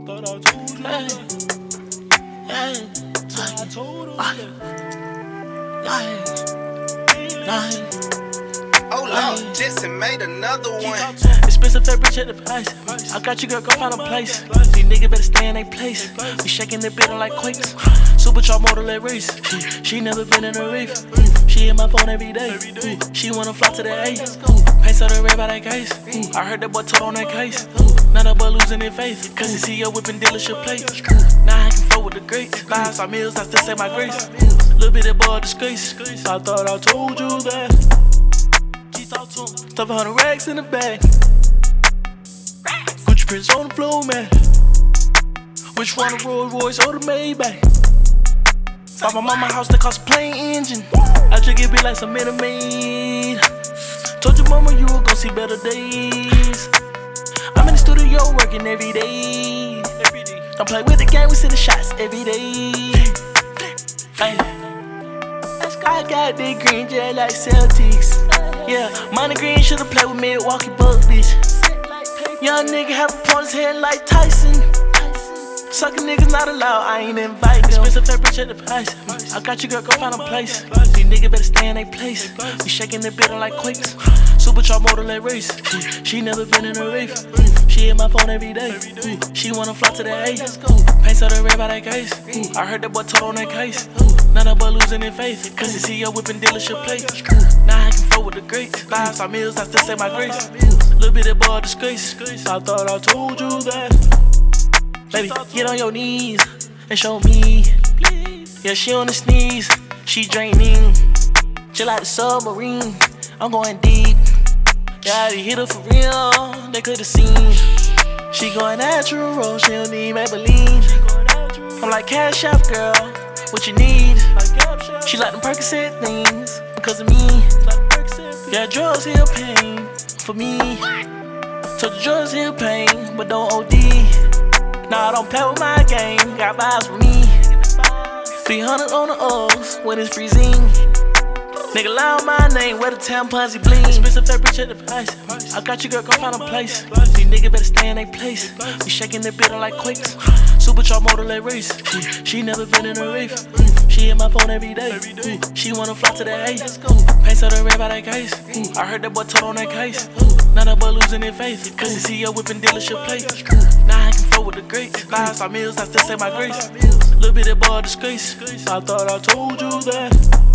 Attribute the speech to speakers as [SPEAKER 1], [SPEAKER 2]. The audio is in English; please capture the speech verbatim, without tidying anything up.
[SPEAKER 1] Thought I told you that.
[SPEAKER 2] Yeah,
[SPEAKER 1] Thought I told you
[SPEAKER 2] that. Nine.
[SPEAKER 3] Oh Lord, Jetson made another one.
[SPEAKER 2] Expensive fabric, check the price. I got you, girl, go find a place. These niggas better stay in their place. We shaking the building like quakes. Supercharged motor, let race. She never been in a reef. She hit my phone every day. She wanna fly to the A. Pace out the red by that case. I heard that boy told on that case. Now that boy losing their faith. Cause he see her whipping dealership plates. Now I can flow with the greats. Buy some meals, I still say my grace. Little bit of boy disgrace. I thought I told you that. Stuff a hundred racks in the bag. Gucci prints on the floor, man. Which one, the Rolls Royce or the Maybach? Bought my mama house that cost a plane engine. I just get bit like some minute maid. Told your mama you were gon' see better days. I'm in the studio working every day. Don't play with the game, we see the shots every day. Ay. I got that green jet like Celtics. Yeah, money green should've played with Milwaukee Bucks, bitch. Young nigga have a point his head like Tyson. Suckin' niggas not allowed, I ain't invite them. Expensive fabric, check the price. I got you, girl, go find a place. These niggas better stay in their place. We shaking the building like quakes. Supercharged motor, let race. She never been in a reef. She hit my phone every day. She wanna fly to the A. Pace out the red by that case. I heard that boy told on that case. Now that boy losing their faith. Cause he see her whipping dealership plates. Now I can flow with the greats. Buy some meals, I still say my grace. Little bit of boy disgrace. I thought I told you that. Baby, get on your knees and show me. Yeah, she on the sneeze, she draining. Just like the submarine, I'm going deep. Yeah, they hit her for real, they could've seen. She going natural, she don't need Maybelline. I'm like Cash App, girl, what you need? She like them Percocet things, because of me. Yeah, drugs heal pain, for me. So the drugs heal pain, but don't O D. Nah, I don't play with my game, got vibes for me. three hundred on the O's when it's freezing. Nigga lie on my name, where the tampons he bling. Expensive fabric, check the price. I got you, girl, go find a place. These niggas better stay in their place. We shaking the building like quakes. Supercharged motor, let race. She never been in a reef. She hit my phone every day. She wanna fly to the A. Pace out the red by that case. I heard that boy told on that case. Now that boy losing their faith. Cause he see her whipping dealership plates. Now I can flow with the greats. Buy some meals, I still say my grace. Little bit of boy disgrace. I thought I told you that.